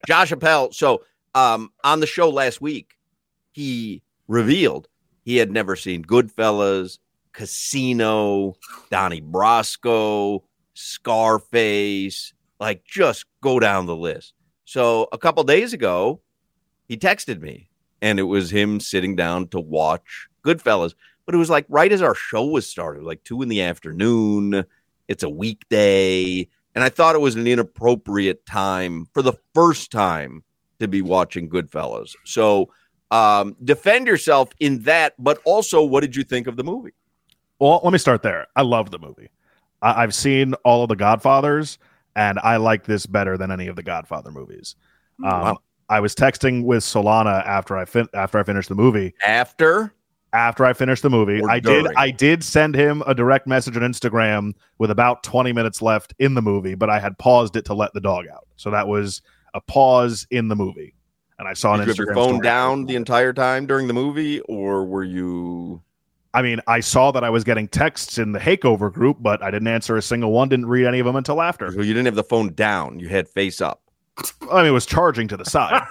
Josh Appel. So on the show last week, he revealed he had never seen Goodfellas, Casino, Donnie Brasco, Scarface, like just go down the list. So a couple days ago, he texted me, and it was him sitting down to watch Goodfellas. But it was like right as our show was started, like 2 p.m. It's a weekday. And I thought it was an inappropriate time for the first time to be watching Goodfellas. So defend yourself in that. But also, what did you think of the movie? Well, let me start there. I loved the movie. I've seen all of the Godfathers, and I like this better than any of the Godfather movies. Wow. I was texting with Solana after I finished the movie. After I finished the movie, I did send him a direct message on Instagram with about 20 minutes left in the movie, but I had paused it to let the dog out. So that was a pause in the movie. And I saw an Instagram. Did you have your phone down the entire time during the movie, or were you? I mean, I saw that I was getting texts in the Hakeover group, but I didn't answer a single one, didn't read any of them until after. So you didn't have the phone down. You had face up. I mean, it was charging to the side.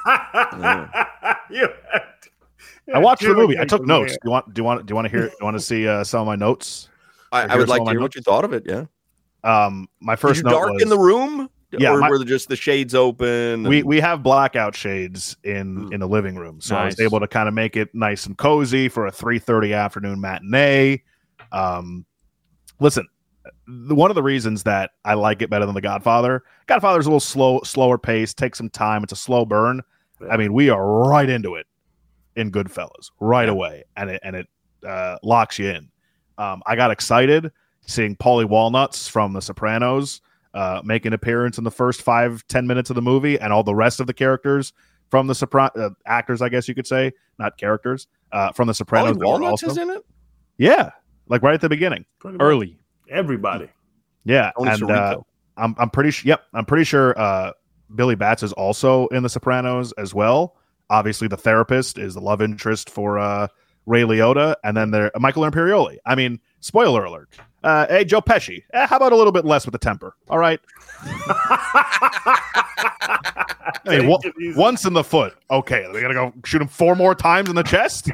I watched the movie. I took notes. Do you want to hear? Do you want to see some of my notes? I would like to hear what you thought of it. Yeah. My first note dark was, in the room. Yeah, or were just the shades open? We have blackout shades in the living room, so nice. I was able to kind of make it nice and cozy for a 3:30 afternoon matinee. Listen, one of the reasons that I like it better than The Godfather's a little slower pace, takes some time. It's a slow burn. Yeah. I mean, we are right into it in Goodfellas right away, and it locks you in. I got excited seeing Paulie Walnuts from The Sopranos make an appearance in the first 5-10 minutes of the movie, and all the rest of the characters from the actors, I guess you could say, not characters, from The Sopranos. Paulie Walnuts is in it? Yeah, like right at the beginning. Early. Everybody. Yeah, and I'm pretty sure. Yep, I'm pretty sure Billy Batts is also in The Sopranos as well. Obviously, the therapist is the love interest for Ray Liotta, and then there Michael Imperioli. I mean, spoiler alert. Hey, Joe Pesci, how about a little bit less with the temper? All right. I mean, once in the foot. Okay, we got to go shoot him 4 more times in the chest?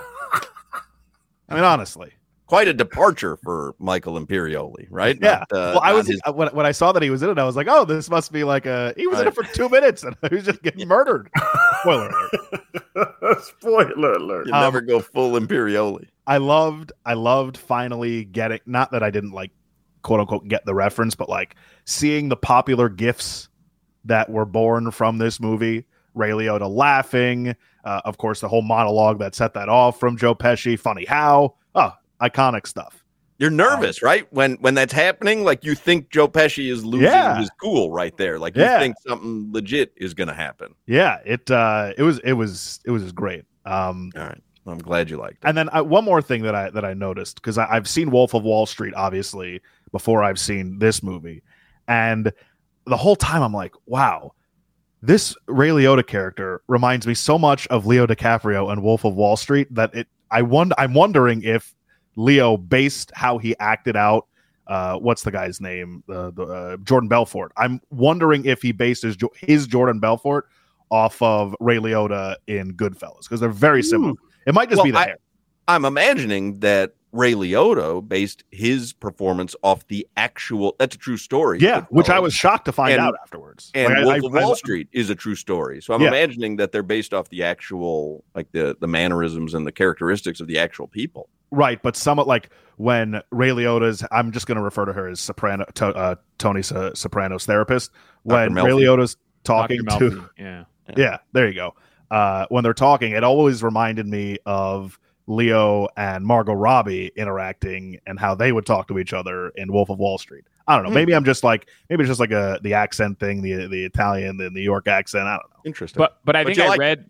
I mean, honestly. Quite a departure for Michael Imperioli, right? Yeah. Well, I was when I saw that he was in it, I was like, "Oh, this must be like he was in it for 2 minutes and he was just getting murdered." Spoiler alert! Spoiler alert! You never go full Imperioli. I loved finally getting. Not that I didn't like, quote unquote, get the reference, but like seeing the popular gifs that were born from this movie. Ray Liotta laughing, of course, the whole monologue that set that off from Joe Pesci. Funny how. Iconic stuff. You're nervous, right? When that's happening, like you think Joe Pesci is losing his cool right there. Like you think something legit is going to happen. Yeah, it was great. All right, I'm glad you liked it. And then one more thing that I noticed, because I've seen Wolf of Wall Street obviously before I've seen this movie, and the whole time I'm like, wow, this Ray Liotta character reminds me so much of Leo DiCaprio and Wolf of Wall Street that I'm wondering if Leo based how he acted out. What's the guy's name? The Jordan Belfort. I'm wondering if he based his Jordan Belfort off of Ray Liotta in Goodfellas, because they're very similar. It might just be the hair. I'm imagining that Ray Liotta based his performance off the actual. That's a true story. Yeah, which I was shocked to find out afterwards. And Wolf of Wall Street is a true story. So I'm imagining that they're based off the actual, like the mannerisms and the characteristics of the actual people. Right, but somewhat like when Ray Liotta's, I'm just going to refer to her as Tony Soprano's therapist. When Ray Liotta's talking to, yeah, there you go. When they're talking, it always reminded me of Leo and Margot Robbie interacting and how they would talk to each other in Wolf of Wall Street. I don't know. Maybe it's just like the accent thing, the Italian, the New York accent. I don't know. Interesting. But I think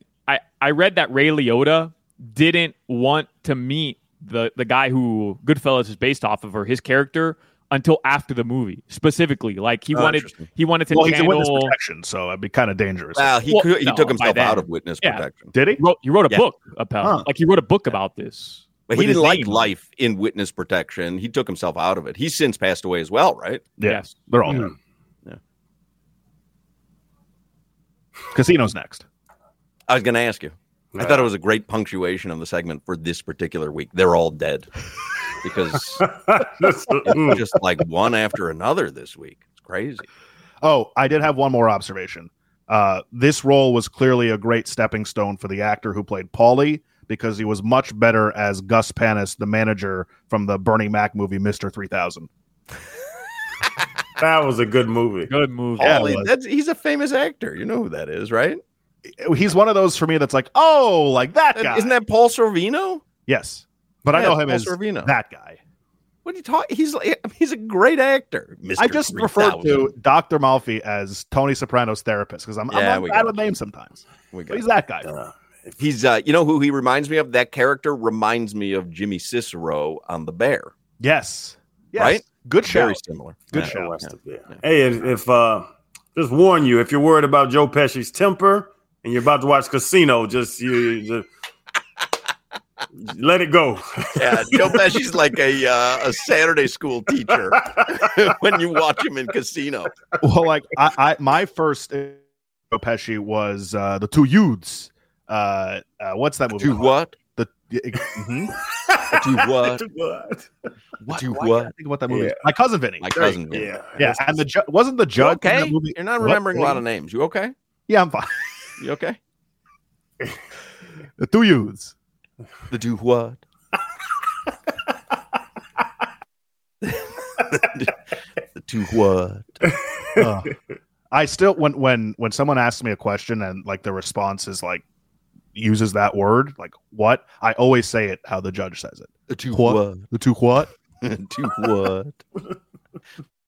I read that Ray Liotta didn't want to meet the guy who Goodfellas is based off of, or his character, until after the movie. Specifically, like he wanted to channel. He's in witness protection, so it'd be kind of dangerous. Well, he took himself out of witness protection. Did he? He wrote a book about like he wrote a book about this. But he didn't like life in witness protection. He took himself out of it. He's since passed away as well, right? Yes, they're all dead. Casino's next. I was going to ask you. I thought it was a great punctuation of the segment for this particular week. They're all dead because it's just like one after another this week. It's crazy. Oh, I did have one more observation. This role was clearly a great stepping stone for the actor who played Paulie because he was much better as Gus Panis, the manager from the Bernie Mac movie, Mr. 3000. That was a good movie. Good movie. Paulie, he's a famous actor. You know who that is, right? He's one of those for me that's like, oh, like that guy. Isn't that Paul Sorvino? Yes. But I know him Paul as Sorvino. That guy. What are you talking? He's a great actor. Mr. I just refer to Dr. Malfi as Tony Soprano's therapist because I'm bad with names sometimes. But he's that guy. He's you know who he reminds me of? That character reminds me of Jimmy Cicero on The Bear. Yes. Right? Good show. Very similar. Good show. Yeah. Hey, if just warn you, if you're worried about Joe Pesci's temper and you're about to watch Casino, just let it go. Yeah, Joe Pesci's like a Saturday school teacher when you watch him in Casino. Well, like my first Joe Pesci was The Two Youths. What's that movie? To what? To what? What? To Why what? can't I think about that movie. Yeah. My Cousin Vinny. My cousin. Yeah. And wasn't the judge okay? in that movie? You're not remembering a lot of names. You okay? Yeah, I'm fine. You okay? The Two Youths. The do what? The to what? I still when someone asks me a question and like the response is like uses that word like what, I always say it how the judge says it. The to what? The to what? To what?